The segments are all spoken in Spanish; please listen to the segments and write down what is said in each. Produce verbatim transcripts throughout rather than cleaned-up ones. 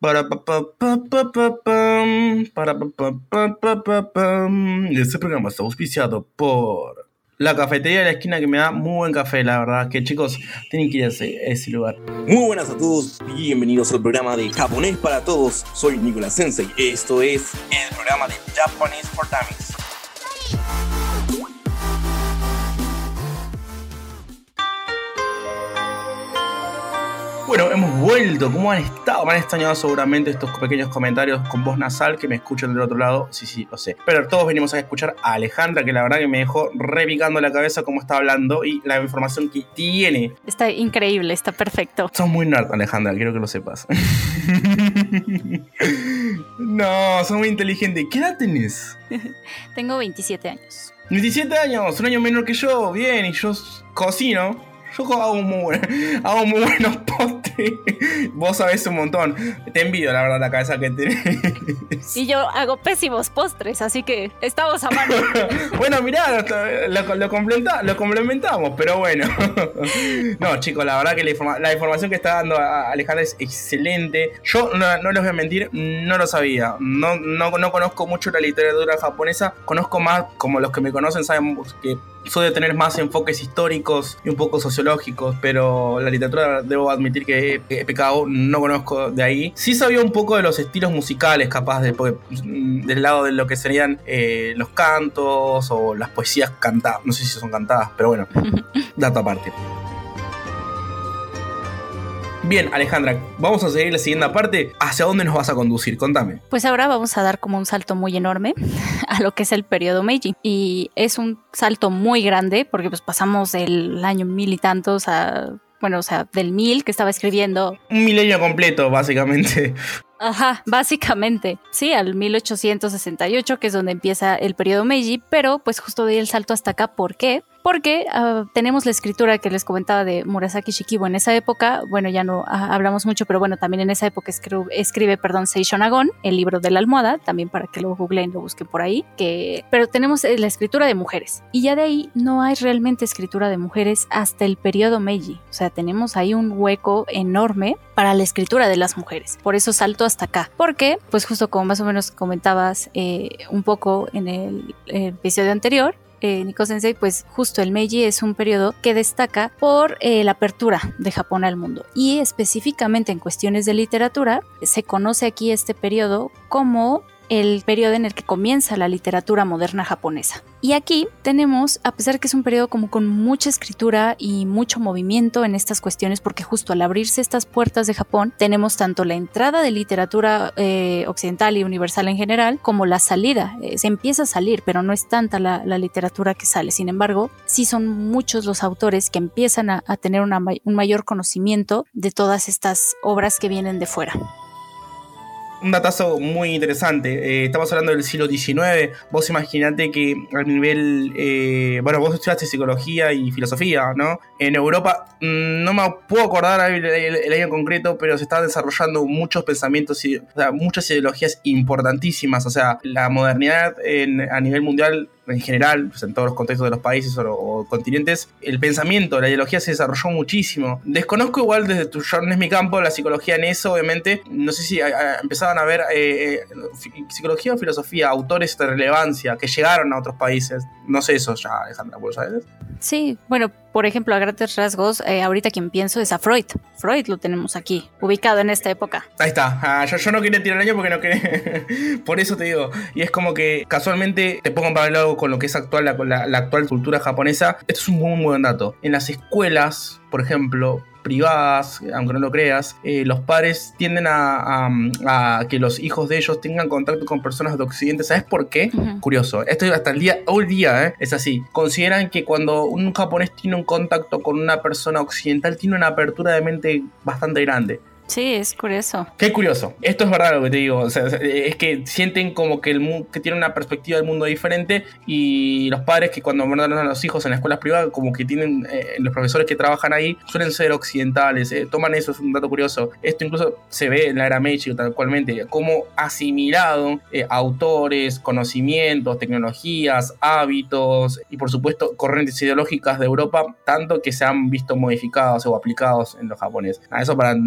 Para pa pa pa pa pa pam, para pa pa pa pa pa pam. Este programa está auspiciado por la cafetería de la esquina, que me da muy buen café, la verdad. Que chicos, tienen que ir a ese, a ese lugar. Muy buenas a todos y bienvenidos al programa de Japonés para Todos. Soy Nicolás Sensei. Esto es el programa de Japanese for Dummies. Bueno, hemos vuelto. ¿Cómo han estado? Me han extrañado seguramente estos pequeños comentarios con voz nasal que me escuchan del otro lado. Sí, sí, lo sé. Pero todos venimos a escuchar a Alejandra, que la verdad que me dejó repicando la cabeza cómo está hablando y la información que tiene. Está increíble, está perfecto. Sos muy nerd, Alejandra, quiero que lo sepas. No, sos muy inteligente. ¿Qué edad tenés? Tengo veintisiete años. veintisiete años, un año menor que yo. Bien, y yo cocino. Yo hago muy, buen, hago muy buenos postres. Vos sabés un montón. Te envidio, la verdad, la cabeza que tenés. Y yo hago pésimos postres, así que estamos a mano. Bueno, mirá, lo, lo, lo, complementa, lo complementamos, pero bueno. No, chicos, la verdad que la, informa, la información que está dando Alejandra es excelente. Yo no, no les voy a mentir, no lo sabía. No, no, no conozco mucho la literatura japonesa. Conozco más, como los que me conocen saben que suele tener más enfoques históricos y un poco sociológicos, pero la literatura debo admitir que he pecado, no conozco de ahí. Sí sabía un poco de los estilos musicales, capaz de, porque, del lado de lo que serían eh, los cantos o las poesías cantadas, no sé si son cantadas, pero bueno, dato aparte. Bien, Alejandra, vamos a seguir la siguiente parte. ¿Hacia dónde nos vas a conducir? Contame. Pues ahora vamos a dar como un salto muy enorme a lo que es el periodo Meiji. Y es un salto muy grande porque pues pasamos del año mil y tantos a... Bueno, o sea, del mil que estaba escribiendo. Un milenio completo, básicamente. Ajá, básicamente, sí, al mil ochocientos sesenta y ocho, que es donde empieza el periodo Meiji, pero pues justo doy el salto hasta acá. ¿Por qué? Porque uh, tenemos la escritura que les comentaba de Murasaki Shikibu en esa época. Bueno, ya no uh, hablamos mucho, pero bueno, también en esa época escribe, escribe perdón, Seishon Agon, el libro de la almohada, también para que lo googleen, lo busquen por ahí. Que, pero tenemos la escritura de mujeres. Y ya de ahí no hay realmente escritura de mujeres hasta el periodo Meiji. O sea, tenemos ahí un hueco enorme para la escritura de las mujeres. Por eso salto hasta acá. Porque, pues justo como más o menos comentabas eh, un poco en el, el episodio anterior, Eh, Nico Sensei, pues justo el Meiji es un periodo que destaca por eh, la apertura de Japón al mundo, y específicamente en cuestiones de literatura se conoce aquí este periodo como el periodo en el que comienza la literatura moderna japonesa. Y aquí tenemos, a pesar que es un periodo como con mucha escritura y mucho movimiento en estas cuestiones, porque justo al abrirse estas puertas de Japón, tenemos tanto la entrada de literatura eh, occidental y universal en general, como la salida. Eh, se empieza a salir, pero no es tanta la, la literatura que sale. Sin embargo, sí son muchos los autores que empiezan a, a tener una, un mayor conocimiento de todas estas obras que vienen de fuera. Un datazo muy interesante. Eh, estamos hablando del siglo diecinueve. Vos imaginate que a nivel... Eh, bueno, vos estudiaste psicología y filosofía, ¿no? En Europa, mmm, no me puedo acordar el, el, el año concreto, pero se estaban desarrollando muchos pensamientos, y, o sea, muchas ideologías importantísimas. O sea, la modernidad en, a nivel mundial, en general, pues en todos los contextos de los países o, o continentes, el pensamiento, la ideología se desarrolló muchísimo. Desconozco igual desde tu, yo no es mi campo, la psicología en eso, obviamente. No sé si a, a, empezaban a ver eh, psicología o filosofía, autores de relevancia que llegaron a otros países. No sé eso ya, Alejandra, ¿vos sabés? Sí, bueno, por ejemplo, a grandes rasgos, eh, ahorita quien pienso es a Freud. Freud lo tenemos aquí, ubicado en esta época. Ahí está. Ah, yo, yo no quería tirar el año porque no quería... Por eso te digo. Y es como que casualmente te pongo en paralelo con lo que es actual, la, la, la actual cultura japonesa. Esto es un muy, muy buen dato. En las escuelas, por ejemplo, privadas, aunque no lo creas, eh, los padres tienden a, a, a que los hijos de ellos tengan contacto con personas de Occidente. ¿Sabes por qué? Uh-huh. Curioso. Esto hasta el día, hoy día, ¿eh? Es así. Consideran que cuando un japonés tiene un contacto con una persona occidental, tiene una apertura de mente bastante grande. Sí, es curioso. Qué curioso. Esto es verdad lo que te digo. O sea, es que sienten como que el mundo, que tienen una perspectiva del mundo diferente, y los padres que cuando mandan a los hijos en las escuelas privadas, como que tienen, eh, los profesores que trabajan ahí suelen ser occidentales. Eh, toman eso, es un dato curioso. Esto incluso se ve en la era Meiji, tal cualmente, cómo asimilado eh, autores, conocimientos, tecnologías, hábitos y por supuesto corrientes ideológicas de Europa, tanto que se han visto modificados o aplicados en los japoneses. A eso para entender el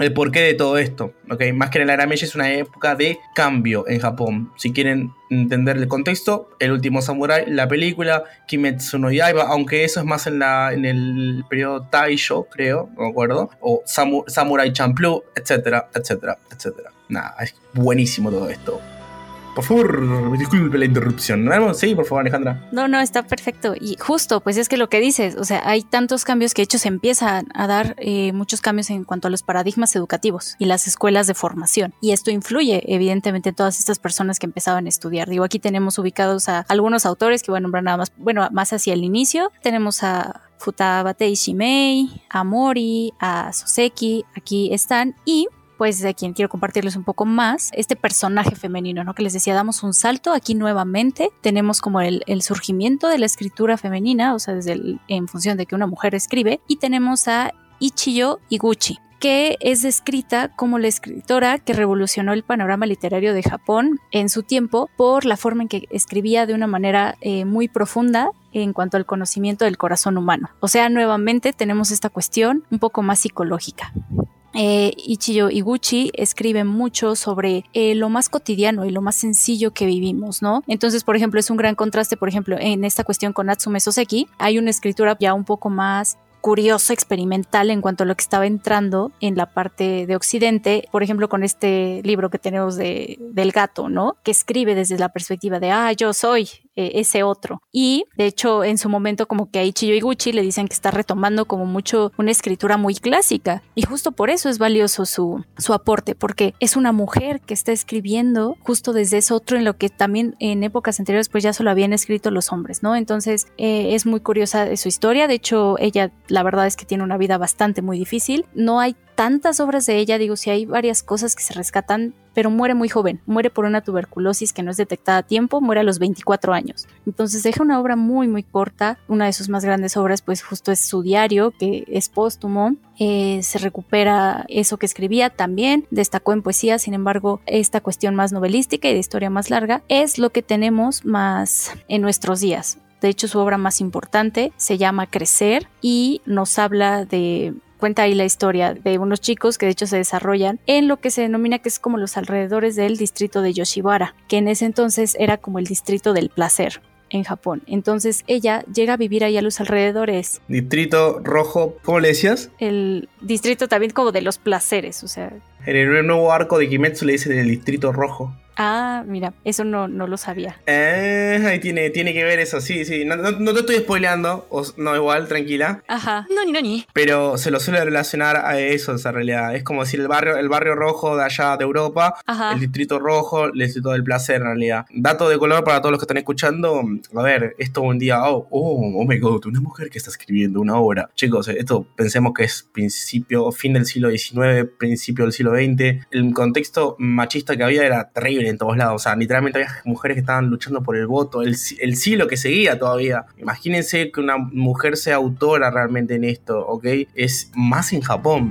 al porqué de todo esto, ¿ok? Más que en el era Meiji es una época de cambio en Japón. Si quieren entender el contexto, El último samurái, la película, Kimetsu no Yaiba, aunque eso es más en, la, en el periodo Taisho, creo, no me acuerdo, o Samu, Samurai Champloo, etcétera, etcétera, etcétera. Nada, es buenísimo todo esto. Por favor, disculpe la interrupción. ¿No? Sí, por favor, Alejandra. No, no, está perfecto. Y justo, pues es que lo que dices, o sea, hay tantos cambios que de hecho se empiezan a dar eh, muchos cambios en cuanto a los paradigmas educativos y las escuelas de formación. Y esto influye, evidentemente, en todas estas personas que empezaban a estudiar. Digo, aquí tenemos ubicados a algunos autores que voy a nombrar nada más, bueno, más hacia el inicio. Tenemos a Futabate Ishimei, a Mori, a Soseki, aquí están. Y pues de quien quiero compartirles un poco más, este personaje femenino, ¿no? Que les decía, damos un salto aquí nuevamente, tenemos como el, el surgimiento de la escritura femenina, o sea, desde el, en función de que una mujer escribe, y tenemos a Ichiyo Iguchi, que es descrita como la escritora que revolucionó el panorama literario de Japón en su tiempo por la forma en que escribía de una manera eh, muy profunda en cuanto al conocimiento del corazón humano. O sea, nuevamente tenemos esta cuestión un poco más psicológica. Eh, Ichiyo Iguchi escribe mucho sobre eh, lo más cotidiano y lo más sencillo que vivimos, ¿no? Entonces, por ejemplo, es un gran contraste, por ejemplo, en esta cuestión con Natsume Soseki, hay una escritura ya un poco más curiosa, experimental en cuanto a lo que estaba entrando en la parte de Occidente, por ejemplo con este libro que tenemos de, del gato, ¿no? Que escribe desde la perspectiva de, ah, yo soy eh, ese otro. Y de hecho en su momento como que a Ichiyo Iguchi le dicen que está retomando como mucho una escritura muy clásica y justo por eso es valioso su, su aporte, porque es una mujer que está escribiendo justo desde ese otro en lo que también en épocas anteriores pues ya solo habían escrito los hombres, ¿no? Entonces eh, es muy curiosa su historia, de hecho ella la verdad es que tiene una vida bastante muy difícil, no hay tantas obras de ella, digo, sí hay varias cosas que se rescatan, pero muere muy joven, muere por una tuberculosis que no es detectada a tiempo, muere a los veinticuatro años, entonces deja una obra muy muy corta, una de sus más grandes obras pues justo es su diario, que es póstumo, eh, se recupera eso que escribía, también destacó en poesía, sin embargo esta cuestión más novelística y de historia más larga es lo que tenemos más en nuestros días. De hecho, su obra más importante se llama Crecer y nos habla de, cuenta ahí la historia de unos chicos que de hecho se desarrollan en lo que se denomina que es como los alrededores del distrito de Yoshibara, que en ese entonces era como el distrito del placer en Japón. Entonces ella llega a vivir ahí a los alrededores. Distrito rojo, ¿cómo le decías? El distrito también como de los placeres, o sea. En el nuevo arco de Kimetsu le dicen el distrito rojo. Ah, mira, eso no, no lo sabía. Eh, ahí tiene, tiene que ver eso, sí, sí. No, no, no te estoy spoileando, o, no, igual, tranquila. Ajá. Nani, nani. Pero se lo suele relacionar a eso, esa realidad. Es como decir el barrio, el barrio rojo de allá de Europa, Ajá. El distrito rojo, el distrito del placer, en realidad. Dato de color para todos los que están escuchando. A ver, esto un día, oh, oh, oh my god, una mujer que está escribiendo una obra. Chicos, esto pensemos que es principio, fin del siglo diecinueve, principio del siglo veinte. El contexto machista que había era terrible en todos lados, o sea, literalmente había mujeres que estaban luchando por el voto, el, el siglo que seguía todavía. Imagínense que una mujer sea autora realmente en esto, ¿ok? Es más en Japón.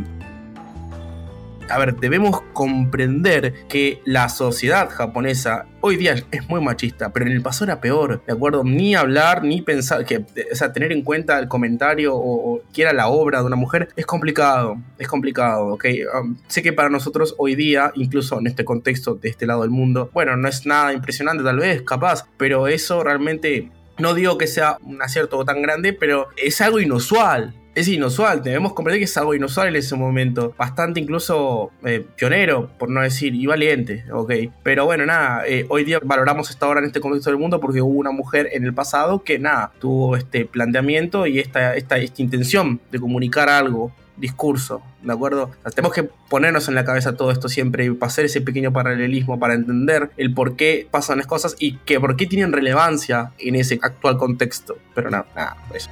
A ver, debemos comprender que la sociedad japonesa hoy día es muy machista, pero en el pasado era peor, ¿de acuerdo? Ni hablar, ni pensar, que, o sea, tener en cuenta el comentario o, o que era la obra de una mujer es complicado, es complicado, ¿ok? Um, sé que para nosotros hoy día, incluso en este contexto de este lado del mundo, bueno, no es nada impresionante tal vez, capaz, pero eso realmente, no digo que sea un acierto tan grande, pero es algo inusual. Es inusual, debemos comprender que es algo inusual en ese momento, bastante incluso eh, pionero, por no decir, y valiente, ok. Pero bueno, nada, eh, hoy día valoramos esta obra en este contexto del mundo porque hubo una mujer en el pasado que, nada, tuvo este planteamiento y esta, esta, esta intención de comunicar algo, discurso, ¿de acuerdo? O sea, tenemos que ponernos en la cabeza todo esto siempre y hacer ese pequeño paralelismo para entender el por qué pasan las cosas y que por qué tienen relevancia en ese actual contexto. Pero nada, nada, eso.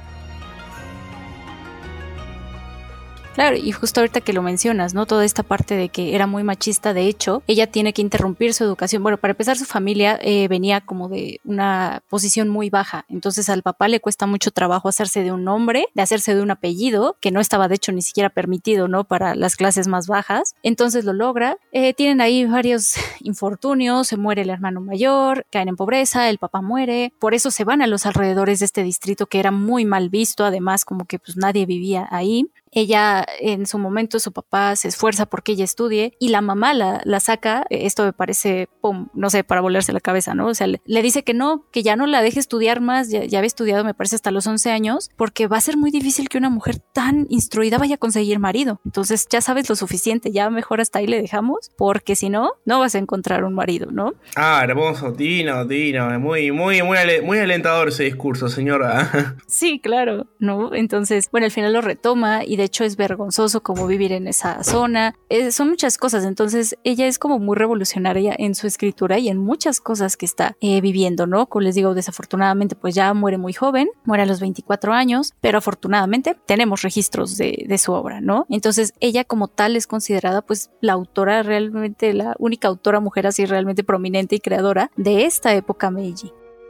Claro, y justo ahorita que lo mencionas, ¿no? Toda esta parte de que era muy machista, de hecho, ella tiene que interrumpir su educación. Bueno, para empezar, su familia eh, venía como de una posición muy baja, entonces al papá le cuesta mucho trabajo hacerse de un nombre, de hacerse de un apellido, que no estaba de hecho ni siquiera permitido, ¿no? Para las clases más bajas, entonces lo logra. Eh, tienen ahí varios infortunios, se muere el hermano mayor, caen en pobreza, el papá muere, por eso se van a los alrededores de este distrito que era muy mal visto, además como que pues nadie vivía ahí. Ella en su momento, su papá se esfuerza porque ella estudie y la mamá la, la saca, esto me parece, pum, no sé, para volarse la cabeza, ¿no? O sea, le, le dice que no, que ya no la deje estudiar más, ya, ya había estudiado me parece hasta los once años, porque va a ser muy difícil que una mujer tan instruida vaya a conseguir marido. Entonces ya sabes lo suficiente, ya mejor hasta ahí le dejamos, porque si no, no vas a encontrar un marido, ¿no? Ah, hermoso, divino, divino, muy, muy, muy, ale- muy alentador ese discurso, señora. Sí, claro, ¿no? Entonces, bueno, al final lo retoma y de hecho es vergonzoso como vivir en esa zona. Eh, son muchas cosas, entonces ella es como muy revolucionaria en su escritura y en muchas cosas que está eh, viviendo, ¿no? Como les digo, desafortunadamente pues ya muere muy joven, muere a los veinticuatro años, pero afortunadamente tenemos registros de, de su obra, ¿no? Entonces ella como tal es considerada pues la autora realmente, la única autora mujer así realmente prominente y creadora de esta época Meiji.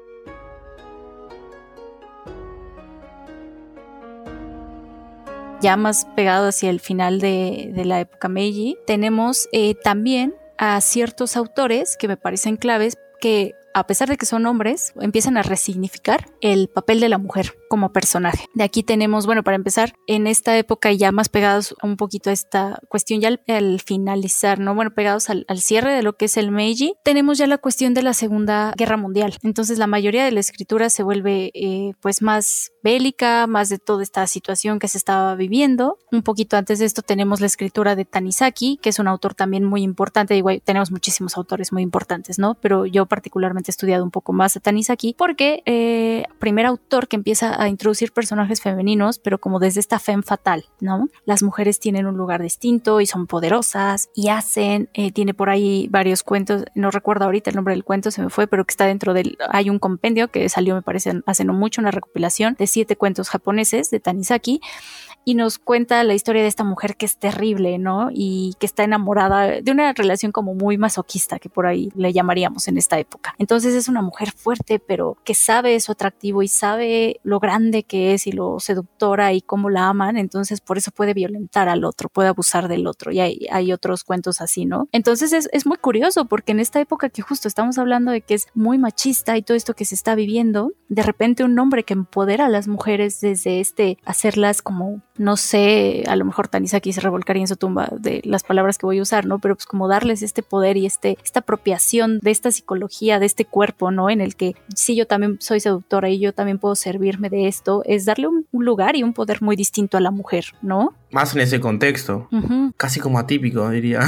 Ya más pegado hacia el final de, de la época Meiji, tenemos eh, también a ciertos autores que me parecen claves que, a pesar de que son hombres, empiezan a resignificar el papel de la mujer como personaje. De aquí tenemos, bueno, para empezar, en esta época ya más pegados un poquito a esta cuestión, ya al, al finalizar, ¿no? Bueno, pegados al, al cierre de lo que es el Meiji, tenemos ya la cuestión de la Segunda Guerra Mundial. Entonces la mayoría de la escritura se vuelve eh, pues más bélica, más de toda esta situación que se estaba viviendo. Un poquito antes de esto tenemos la escritura de Tanizaki, que es un autor también muy importante. Digo, tenemos muchísimos autores muy importantes, ¿no? Pero yo particularmente he estudiado un poco más a Tanizaki porque eh, primer autor que empieza a introducir personajes femeninos, pero como desde esta femme fatal, ¿no? Las mujeres tienen un lugar distinto y son poderosas y hacen, eh, tiene por ahí varios cuentos, no recuerdo ahorita el nombre del cuento, se me fue, pero que está dentro del, hay un compendio que salió me parece hace no mucho, una recopilación de siete cuentos japoneses de Tanizaki, y nos cuenta la historia de esta mujer que es terrible, ¿no? Y que está enamorada de una relación como muy masoquista, que por ahí le llamaríamos en esta época. Entonces es una mujer fuerte, pero que sabe su atractivo y sabe lo grande que es y lo seductora y cómo la aman. Entonces por eso puede violentar al otro, puede abusar del otro. Y hay, hay otros cuentos así, ¿no? Entonces es, es muy curioso porque en esta época que justo estamos hablando de que es muy machista y todo esto que se está viviendo, de repente un hombre que empodera a las mujeres desde este hacerlas como, no sé, a lo mejor Tanizaki se revolcaría en su tumba de las palabras que voy a usar, ¿no? Pero pues como darles este poder y este, esta apropiación de esta psicología, de este cuerpo, ¿no? En el que sí, yo también soy seductora y yo también puedo servirme de esto, es darle un, un lugar y un poder muy distinto a la mujer, ¿no? Más en ese contexto. Uh-huh. Casi como atípico, diría.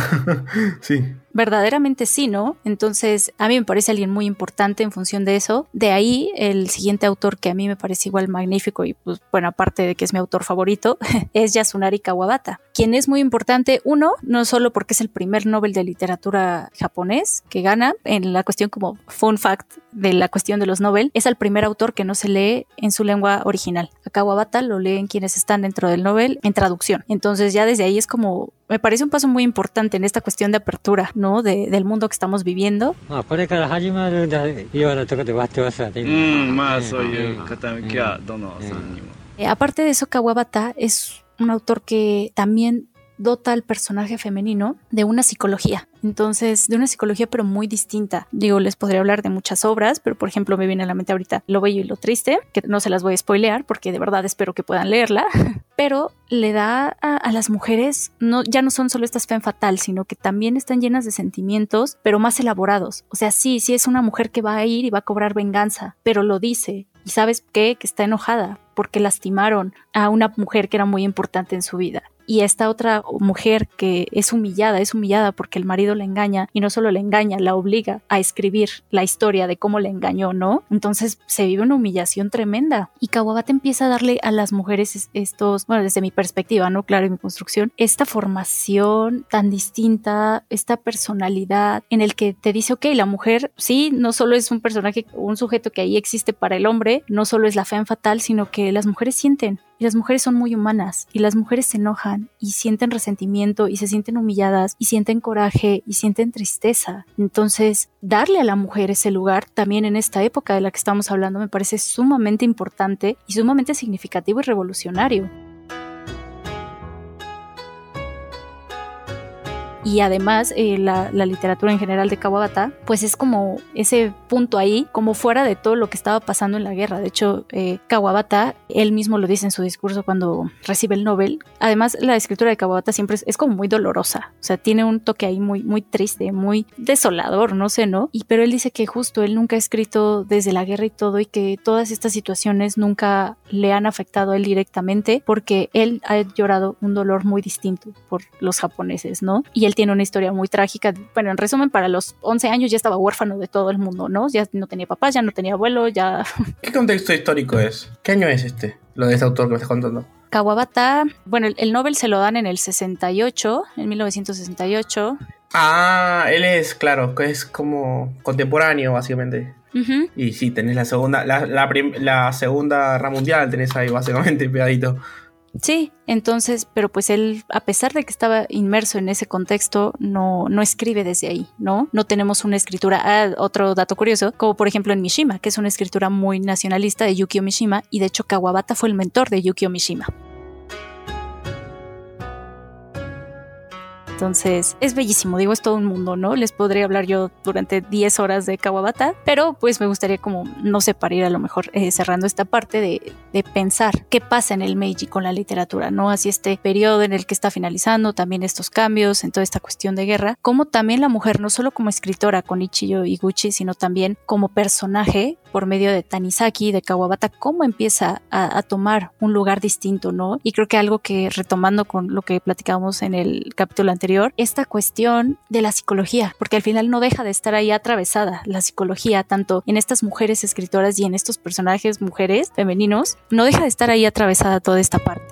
Sí. Verdaderamente sí, ¿no? Entonces a mí me parece alguien muy importante en función de eso. De ahí el siguiente autor que a mí me parece igual magnífico y pues bueno, aparte de que es mi autor favorito, es Yasunari Kawabata, quien es muy importante, uno, no solo porque es el primer Nobel de literatura japonés que gana, en la cuestión como fun fact de la cuestión de los Nobel, es el primer autor que no se lee en su lengua original. A Kawabata lo leen quienes están dentro del Nobel en traducción. Entonces ya desde ahí es como, me parece un paso muy importante en esta cuestión de apertura, ¿no? De, del mundo que estamos viviendo. Eh, aparte de eso, Kawabata es un autor que también dota al personaje femenino de una psicología. Entonces, de una psicología pero muy distinta. Digo, les podría hablar de muchas obras, pero por ejemplo me viene a la mente ahorita Lo Bello y Lo Triste, que no se las voy a spoilear porque de verdad espero que puedan leerla, pero le da a, a las mujeres, no, ya no son solo estas femme fatale, sino que también están llenas de sentimientos, pero más elaborados. O sea, sí, sí es una mujer que va a ir y va a cobrar venganza, pero lo dice. ¿Y sabes qué? Que está enojada porque lastimaron a una mujer que era muy importante en su vida. Y esta otra mujer que es humillada, es humillada porque el marido la engaña, y no solo la engaña, la obliga a escribir la historia de cómo le engañó, ¿no? Entonces se vive una humillación tremenda. Y Kawabata empieza a darle a las mujeres estos, bueno, desde mi perspectiva, ¿no? Claro, en mi construcción, esta formación tan distinta, esta personalidad en el que te dice, ok, la mujer, sí, no solo es un personaje, un sujeto que ahí existe para el hombre, no solo es la femme fatale, sino que las mujeres sienten. Y las mujeres son muy humanas y las mujeres se enojan y sienten resentimiento y se sienten humilladas y sienten coraje y sienten tristeza. Entonces, darle a la mujer ese lugar también en esta época de la que estamos hablando me parece sumamente importante y sumamente significativo y revolucionario. y además eh, la, la literatura en general de Kawabata, pues es como ese punto ahí, como fuera de todo lo que estaba pasando en la guerra. De hecho, eh, Kawabata, él mismo lo dice en su discurso cuando recibe el Nobel. Además, la escritura de Kawabata siempre es, es como muy dolorosa, o sea, tiene un toque ahí muy, muy triste, muy desolador, no sé, ¿no? Y pero él dice que justo él nunca ha escrito desde la guerra y todo, y que todas estas situaciones nunca le han afectado a él directamente, porque él ha llorado un dolor muy distinto por los japoneses, ¿no? Y él tiene una historia muy trágica. Bueno, en resumen, para los once años ya estaba huérfano de todo el mundo, ¿no? Ya no tenía papá, ya no tenía abuelo, ya... ¿Qué contexto histórico es? ¿Qué año es este? Lo de este autor que me estás contando. Kawabata, bueno, el, el Nobel se lo dan en el sesenta y ocho, en mil novecientos sesenta y ocho. Ah, él es, claro, que es como contemporáneo, básicamente. Uh-huh. Y sí, tenés la segunda, la, la, prim, la segunda guerra mundial, tenés ahí básicamente pegadito. Sí, entonces, pero pues él, a pesar de que estaba inmerso en ese contexto, no, no escribe desde ahí, ¿no? No tenemos una escritura, ah, otro dato curioso, como por ejemplo en Mishima, que es una escritura muy nacionalista de Yukio Mishima, y de hecho Kawabata fue el mentor de Yukio Mishima. Entonces, es bellísimo, digo, es todo un mundo, ¿no? Les podría hablar yo durante diez horas de Kawabata, pero pues me gustaría como, no sé, para ir a lo mejor eh, cerrando esta parte de, de pensar qué pasa en el Meiji con la literatura, ¿no? Así este periodo en el que está finalizando, también estos cambios en toda esta cuestión de guerra, como también la mujer, no solo como escritora con Ichiyo Iguchi, sino también como personaje por medio de Tanizaki, de Kawabata, cómo empieza a, a tomar un lugar distinto, ¿no? Y creo que algo que, retomando con lo que platicábamos en el capítulo anterior, esta cuestión de la psicología, porque al final no deja de estar ahí atravesada la psicología, tanto en estas mujeres escritoras y en estos personajes mujeres femeninos, no deja de estar ahí atravesada toda esta parte.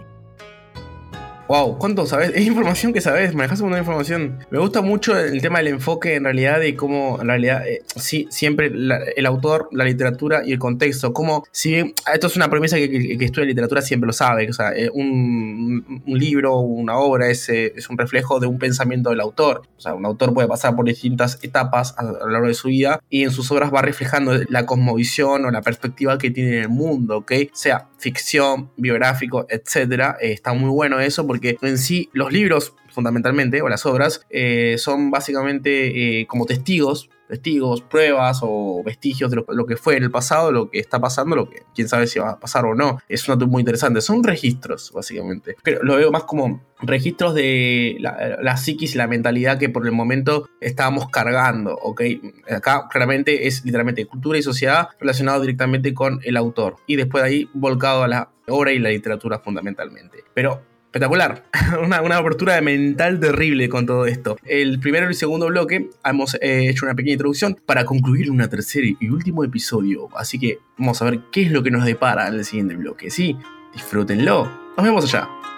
Wow, ¿cuánto sabes? Es información que sabes, manejas una información. Me gusta mucho el tema del enfoque en realidad de cómo en realidad eh, sí, siempre la, el autor, la literatura y el contexto. Como si esto es una premisa que, que, que estudia literatura siempre lo sabe. O sea, eh, un, un libro, una obra es, eh, es un reflejo de un pensamiento del autor. O sea, un autor puede pasar por distintas etapas a, a lo largo de su vida y en sus obras va reflejando la cosmovisión o la perspectiva que tiene en el mundo, ¿ok? Sea ficción, biográfico, etcétera. Eh, está muy bueno eso porque porque en sí los libros fundamentalmente, o las obras, eh, son básicamente eh, como testigos, testigos, pruebas o vestigios de lo, lo que fue en el pasado, lo que está pasando, lo que quién sabe si va a pasar o no. Es un dato muy interesante, son registros básicamente, pero lo veo más como registros de la, la psiquis y la mentalidad que por el momento estábamos cargando, ¿ok? Acá claramente es literalmente cultura y sociedad relacionado directamente con el autor y después de ahí volcado a la obra y la literatura fundamentalmente, pero espectacular, una, una apertura de mental terrible con todo esto. El primero y el segundo bloque hemos eh, hecho una pequeña introducción para concluir una tercera y último episodio, así que vamos a ver qué es lo que nos depara en el siguiente bloque. Sí, disfrútenlo, nos vemos allá.